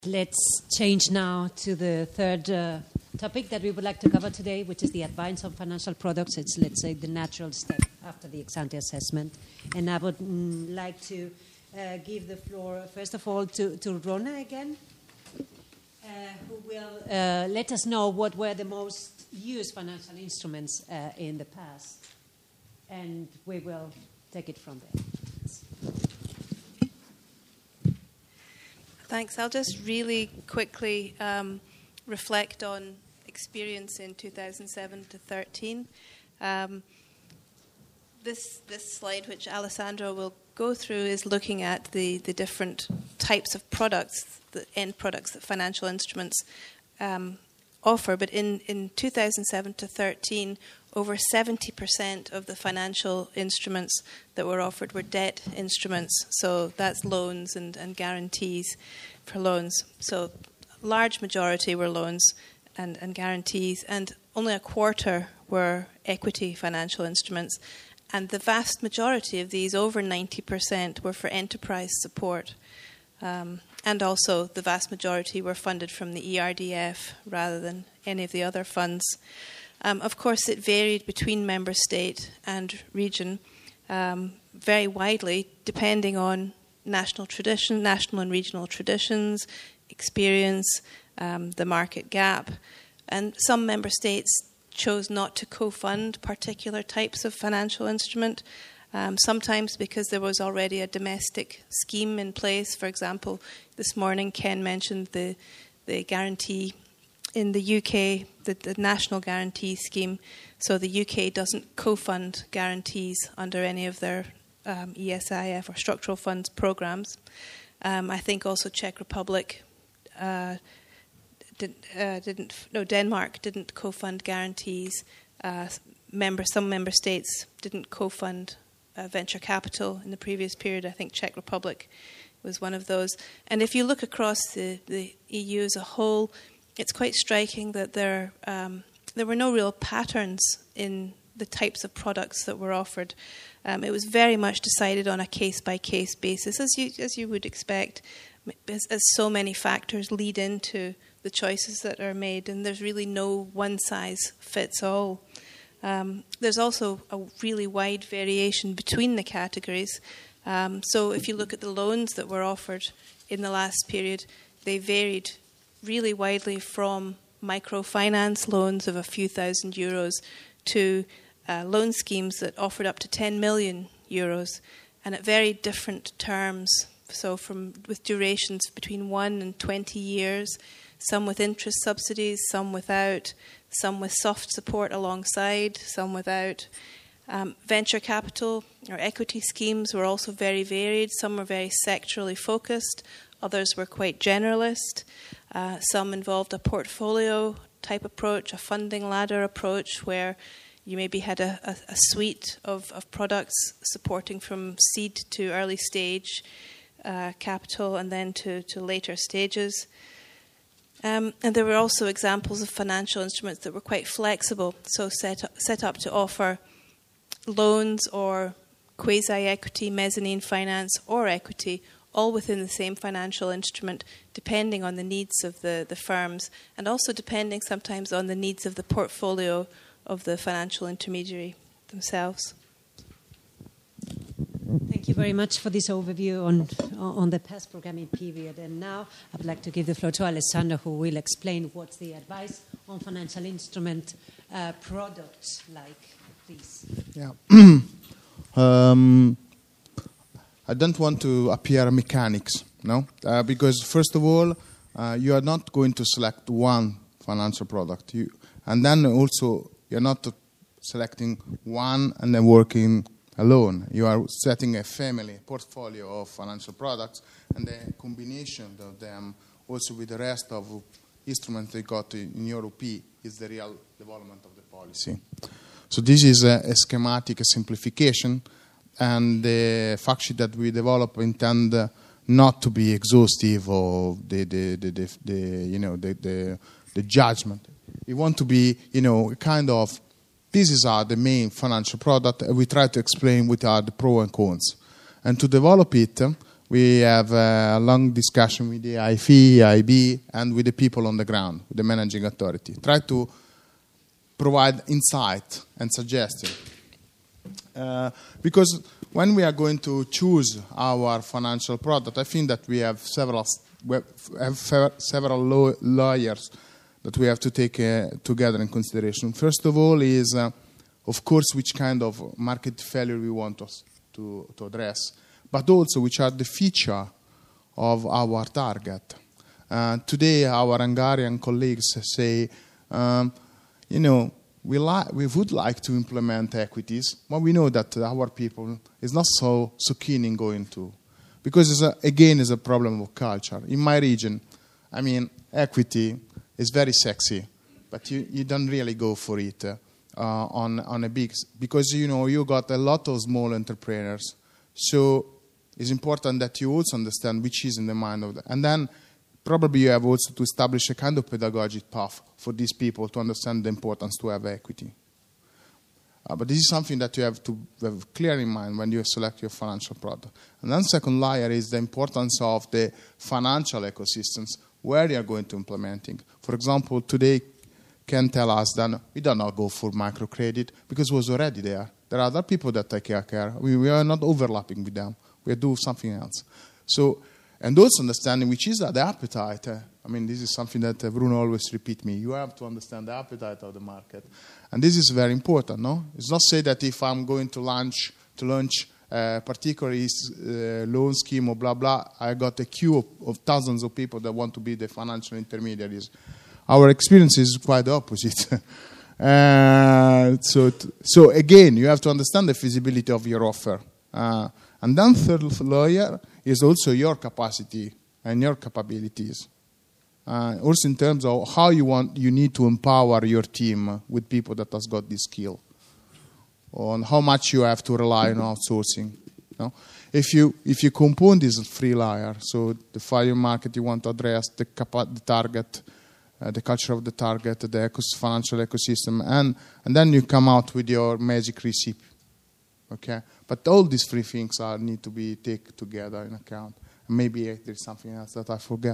Let's change now to the third topic that we would like to cover today, which is the advice on financial products. It's, let's say, the natural step after the ex-ante assessment. And I would like to give the floor, first of all, to Rona again, who will let us know what were the most used financial instruments in the past. And we will take it from there. Thanks. I'll just really quickly reflect on experience in 2007 to 13. This slide, which Alessandro will go through, is looking at the different types of products, the end products that financial instruments offer. But in 2007 to 13, over 70% of the financial instruments that were offered were debt instruments. So that's loans and guarantees for loans. So large majority were loans and guarantees, and only a quarter were equity financial instruments. And the vast majority of these, over 90%, were for enterprise support. And also the vast majority were funded from the ERDF rather than any of the other funds. Of course, it varied between member state and region very widely, depending on national tradition, national and regional traditions, experience, the market gap. And some member states chose not to co-fund particular types of financial instrument, sometimes because there was already a domestic scheme in place. For example, this morning Ken mentioned the guarantee in the UK, the National Guarantee Scheme. So the UK doesn't co-fund guarantees under any of their ESIF or structural funds programs. I think also Czech Republic Denmark didn't co-fund guarantees. Some member states didn't co-fund venture capital in the previous period. I think Czech Republic was one of those. And if you look across the EU as a whole, it's quite striking that there were no real patterns in the types of products that were offered. It was very much decided on a case-by-case basis, as you would expect, as so many factors lead into the choices that are made, and there's really no one-size-fits-all. There's also a really wide variation between the categories. So if you look at the loans that were offered in the last period, they varied really widely from microfinance loans of a few thousand euros to loan schemes that offered up to 10 million euros, and at very different terms. So with durations between 1 and 20 years, some with interest subsidies, some without, some with soft support alongside, some without. Venture capital or equity schemes were also very varied. Some were very sectorally focused, others were quite generalist. Some involved a portfolio type approach, a funding ladder approach, where you maybe had a suite of products supporting from seed to early stage capital and then to later stages. And there were also examples of financial instruments that were quite flexible, so set up to offer loans or quasi-equity, mezzanine finance or equity, all within the same financial instrument, depending on the needs of the firms, and also depending sometimes on the needs of the portfolio of the financial intermediary themselves. Thank you very much for this overview on the past programming period. And now I'd like to give the floor to Alessandro, who will explain what's the advice on financial instrument products like, please. Yeah. I don't want to appear mechanics, no? Because first of all, you are not going to select one financial product. And then also, you're not selecting one and then working alone. You are setting a family portfolio of financial products, and the combination of them also with the rest of instruments they got in Europe is the real development of the policy. So this is a schematic simplification, and the fact sheet that we develop intend not to be exhaustive of the judgment. We want to be, kind of, these are the main financial product, and we try to explain what are the pros and cons. And to develop it, We have a long discussion with the IFE, IB, and with the people on the ground, with the managing authority. Try to provide insight and suggestion. Because when we are going to choose our financial product, I think that we have several layers that we have to take together in consideration. First of all is, of course, which kind of market failure we want us to address, but also which are the feature of our target. Today, our Hungarian colleagues say, we would like to implement equities, but we know that our people is not so keen in going to, because it's a problem of culture. In my region, equity is very sexy, but you don't really go for it on a big, because you got a lot of small entrepreneurs. So it's important that you also understand which is in the mind of and then probably you have also to establish a kind of pedagogic path for these people to understand the importance to have equity. But this is something that you have to have clear in mind when you select your financial product. And then second layer is the importance of the financial ecosystems where you are going to implementing. For example, today can tell us that we do not go for microcredit because it was already there. There are other people that take care. We are not overlapping with them. We do something else. So, and also understanding which is the appetite. This is something that Bruno always repeat me. You have to understand the appetite of the market. And this is very important, no? It's not say that if I'm going to launch a particular loan scheme or blah, blah, I got a queue of thousands of people that want to be the financial intermediaries. Our experience is quite the opposite. So again, you have to understand the feasibility of your offer. And then third layer is also your capacity and your capabilities. Also in terms of how you need to empower your team with people that has got this skill. On how much you have to rely on outsourcing. No? If you compound this three layer, so the value market you want to address, the target, the culture of the target, the financial ecosystem, and then you come out with your magic recipe. Okay, but all these three things need to be taken together in account. Maybe there's something else that I forgot.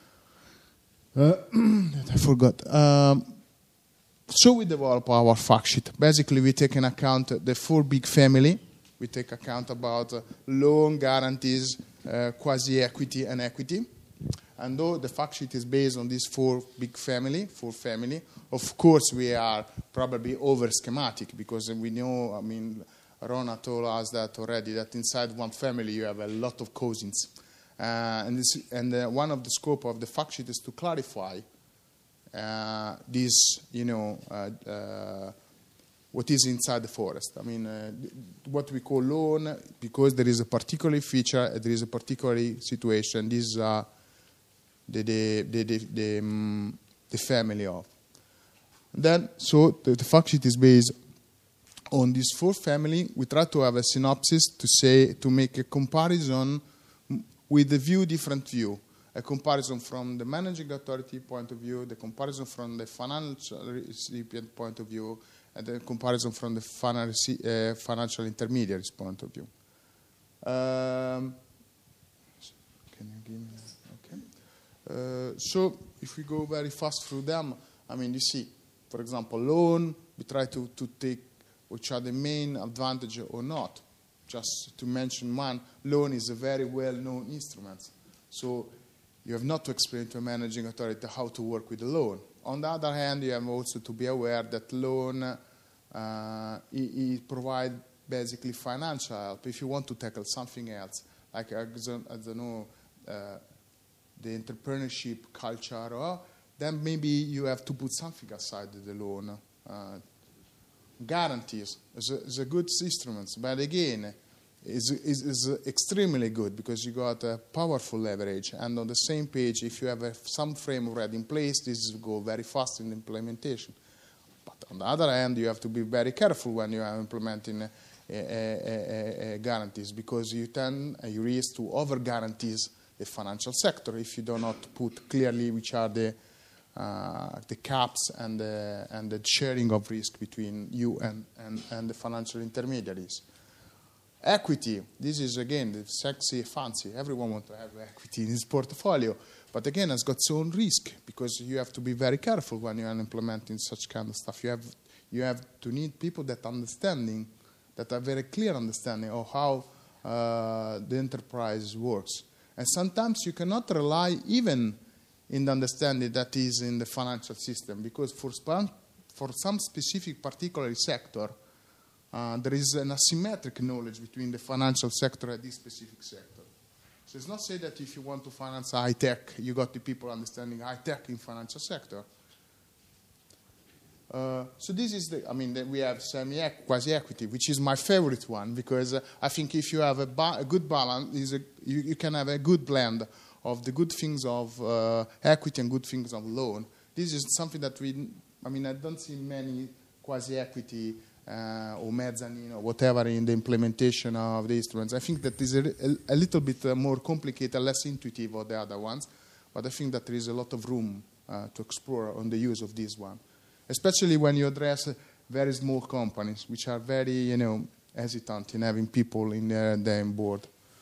So we develop our fact sheet. Basically, we take in account the four big family. We take account about loan, guarantees, quasi-equity, and equity. And though the fact sheet is based on these four family, of course we are probably over-schematic because we know, Rona told us that already, that inside one family you have a lot of cousins. And one of the scope of the fact sheet is to clarify what is inside the forest. What we call loan, because there is a particular feature, there is a particular situation. These are the family of. Then, so the fact sheet is based on these four family. We try to have a synopsis to make a comparison with the different view. A comparison from the managing authority point of view, the comparison from the financial recipient point of view, and the comparison from the financial intermediaries point of view. Can you give me that? Okay. So if we go very fast through them, you see, for example, loan, we try to take which are the main advantage or not. Just to mention one, loan is a very well-known instrument. So you have not to explain to a managing authority how to work with the loan. On the other hand, you have also to be aware that loan it provides basically financial help. If you want to tackle something else, like I don't know, the entrepreneurship culture, then maybe you have to put something aside the loan. Guarantees is a good instrument, but again, is extremely good because you got a powerful leverage. And on the same page, if you have some frame already in place, this will go very fast in implementation. But on the other hand, you have to be very careful when you are implementing guarantees because you risk to over guarantees the financial sector if you do not put clearly which are the caps and the sharing of risk between you and the financial intermediaries. Equity, this is again the sexy, fancy. Everyone wants to have equity in his portfolio. But again, it's got its own risk because you have to be very careful when you are implementing such kind of stuff. You have to need people that are very clear understanding of how the enterprise works. And sometimes you cannot rely even in the understanding that is in the financial system because for some specific particular sector, there is an asymmetric knowledge between the financial sector and this specific sector. So it's not say that if you want to finance high-tech, you got the people understanding high-tech in financial sector. So this is we have quasi-equity, which is my favorite one because I think if you have a good balance, you can have a good blend of the good things of equity and good things of loan. This is something that I don't see many quasi-equity or mezzanine or whatever in the implementation of the instruments. I think that is a little bit more complicated, less intuitive than the other ones, but I think that there is a lot of room to explore on the use of this one, especially when you address very small companies, which are very, hesitant in having people in their board.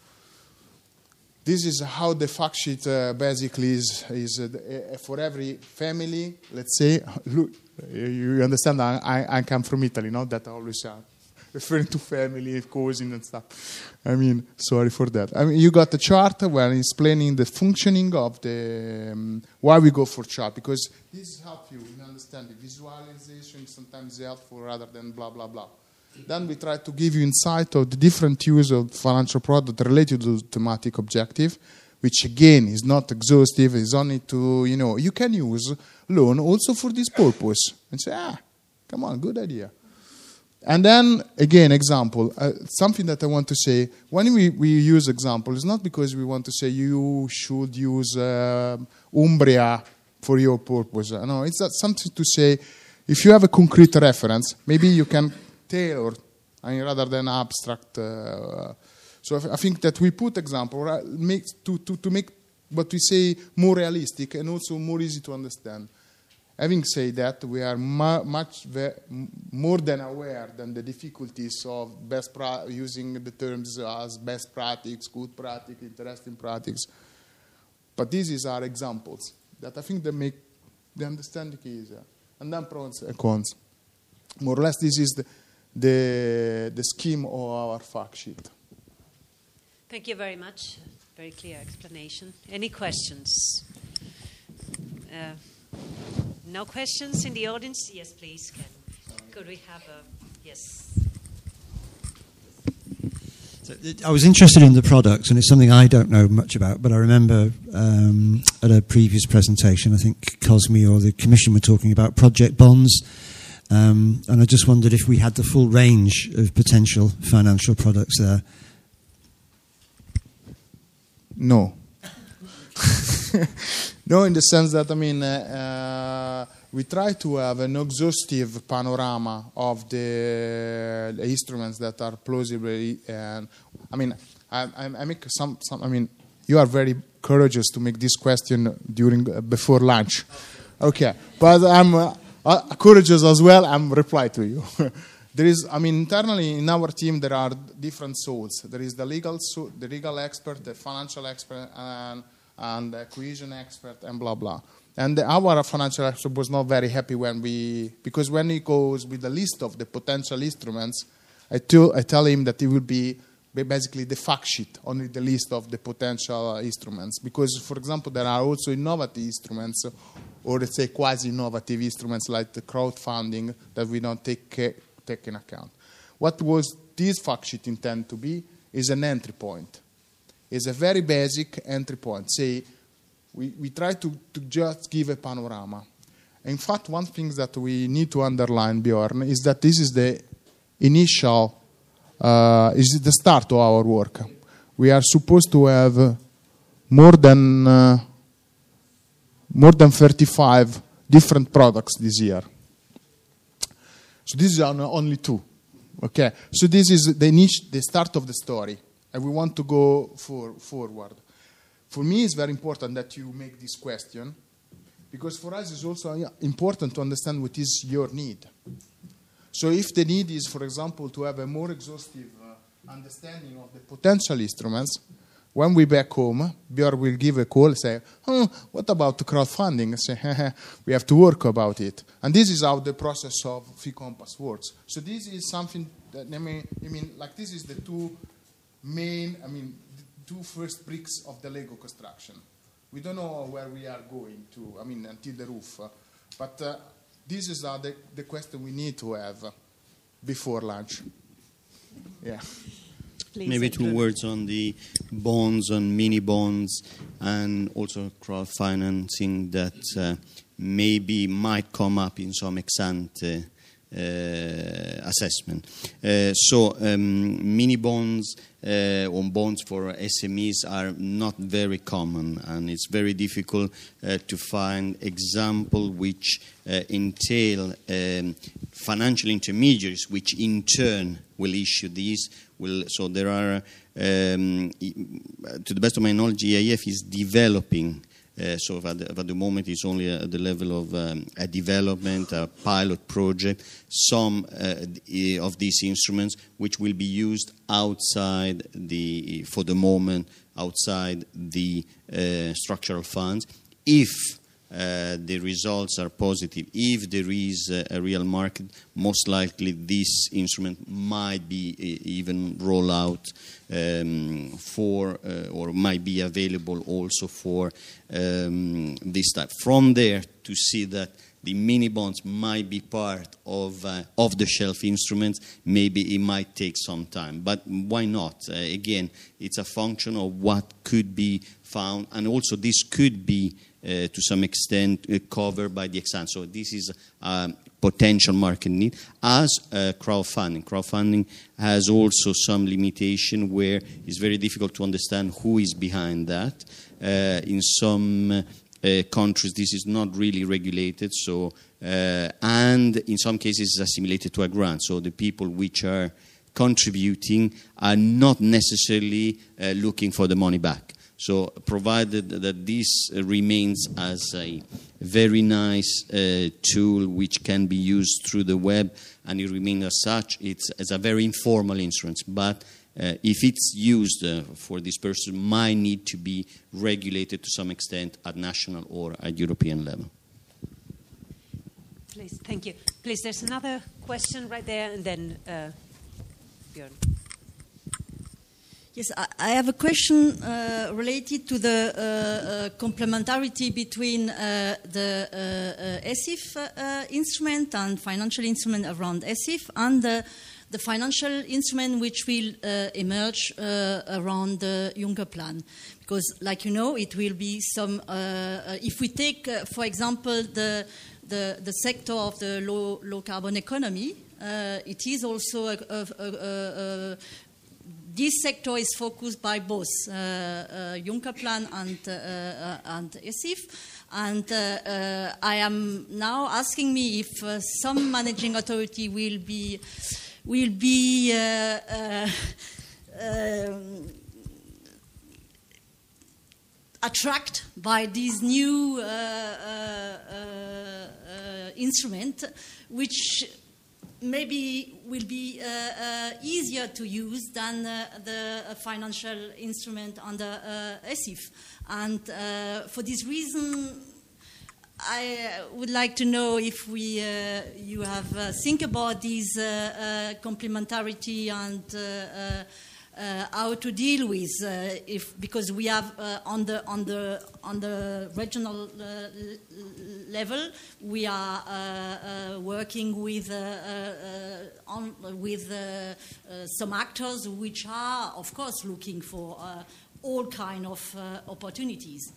This is how the fact sheet basically is for every family. Let's say, look, you understand? I come from Italy, not that I always referring to family, cousin, and stuff. Sorry for that. You got a chart where it's explaining the functioning of the why we go for chart because this helps you in understanding visualization. Sometimes helpful rather than blah blah blah. Then we try to give you insight of the different use of financial product related to the thematic objective, which again is not exhaustive, is only to, you can use loan also for this purpose. And say, come on, good idea. And then, again, example, something that I want to say, when we use example, it's not because we want to say you should use Umbria for your purpose. No, it's something to say, if you have a concrete reference, maybe you can tailor, rather than abstract. So I think that we put example to make what we say more realistic and also more easy to understand. Having said that, we are much more than aware than the difficulties of using the terms as best practice, good practice, interesting practice. But these are examples that I think they make the understanding easier. And then pros and cons. More or less, this is the scheme of our fact sheet. Thank you very much. Very clear explanation. Any questions? No questions in the audience? Yes, please, Ken. Could we have yes. So I was interested in the products, and it's something I don't know much about, but I remember at a previous presentation, I think Cosme or the Commission were talking about project bonds, and I just wondered if we had the full range of potential financial products there. No. No, in the sense that, we try to have an exhaustive panorama of the instruments that are plausibly, and I make some. You are very courageous to make this question before lunch. Okay, but I'm courageous as well. I'm reply to you. There is, internally in our team there are different souls. There is the legal expert, the financial expert, and the cohesion expert, and blah blah. And our financial expert was not very happy because when he goes with the list of the potential instruments, I tell him that it will be basically the fact sheet, only the list of the potential instruments. Because, for example, there are also innovative instruments, or let's say quasi-innovative instruments like the crowdfunding that we don't take in account. What was this fact sheet intended to be is an entry point. It's a very basic entry point. Say, we try to just give a panorama. In fact, one thing that we need to underline, Bjorn, is that this is the initial, is the start of our work. We are supposed to have more than 35 different products this year. So this is only 2. Okay, so this is the start of the story, and we want to go forward. For me, it's very important that you make this question, because for us it's also important to understand what is your need. So if the need is, for example, to have a more exhaustive understanding of the potential instruments, when we back home, Björn will give a call and say, what about crowdfunding? I say, we have to work about it. And this is how the process of Fee Compass works. So this is something that, this is the two first bricks of the Lego construction. We don't know where we are going to, until the roof. But this is the question we need to have before lunch. Yeah. Please, maybe 2 words on the bonds, on mini bonds, and also crowdfinancing that maybe might come up in some ex-ante assessment. Mini bonds or bonds for SMEs are not very common, and it's very difficult to find examples which entail financial intermediaries, which in turn will issue these. So there are, to the best of my knowledge, EIF is developing. So at the moment it's only at the level of a development, a pilot project, some of these instruments which will be used outside for the moment, outside the structural funds. If the results are positive, if there is a real market, most likely this instrument might be even roll out or might be available also for this type. From there to see that the mini bonds might be part of the shelf instruments, maybe it might take some time. But why not? Again, it's a function of what could be found, and also this could be to some extent covered by the ex-ante. So this is a potential market need. As crowdfunding. Crowdfunding has also some limitation where it's very difficult to understand who is behind that. In some countries, this is not really regulated. So, and in some cases, it's assimilated to a grant. So the people which are contributing are not necessarily looking for the money back. So provided that this remains as a very nice tool which can be used through the web, and it remains as such, it's as a very informal instrument. But if it's used for this person, might need to be regulated to some extent at national or at European level. Please, thank you. Please, there's another question right there, and then Björn. Yes, I have a question related to the complementarity between the ESIF instrument and financial instrument around ESIF and the financial instrument which will emerge around the Juncker Plan. Because, like you know, it will be some, if we take, for example, the sector of the low carbon economy, it is also this sector is focused by both Juncker Plan and ESIF, and I am now asking me if some managing authority will be attracted by this new instrument, which maybe will be easier to use than the financial instrument under ESIF. And for this reason, I would like to know if you have think about this complementarity and how to deal with because we have on the regional level we are working with some actors which are of course looking for all kind of opportunities.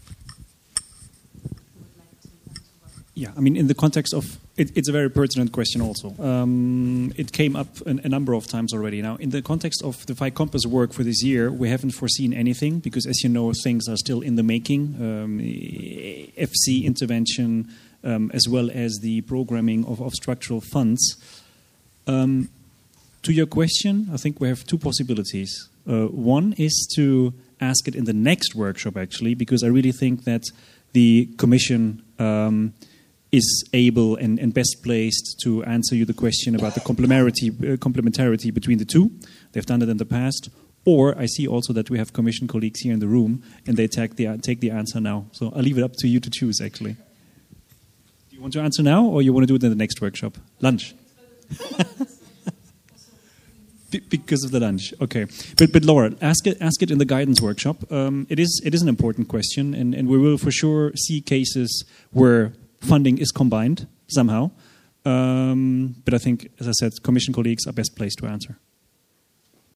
Yeah, I mean, in the context of it's a very pertinent question also. It came up a number of times already. Now, in the context of the Fee Compass work for this year, we haven't foreseen anything because, as you know, things are still in the making. FC intervention, as well as the programming of structural funds. To your question, I think we have two possibilities. One is to ask it in the next workshop, actually, because I really think that the Commission is able and best placed to answer you the question about the complementarity between the two. They've done it in the past. Or I see also that we have Commission colleagues here in the room, and they take the answer now. So I'll leave it up to you to choose, actually. Do you want to answer now, or you want to do it in the next workshop? Lunch. Because of the lunch, okay. But Laura, ask it in the guidance workshop. It is an important question, and we will for sure see cases where funding is combined somehow. But I think, as I said, Commission colleagues are best placed to answer.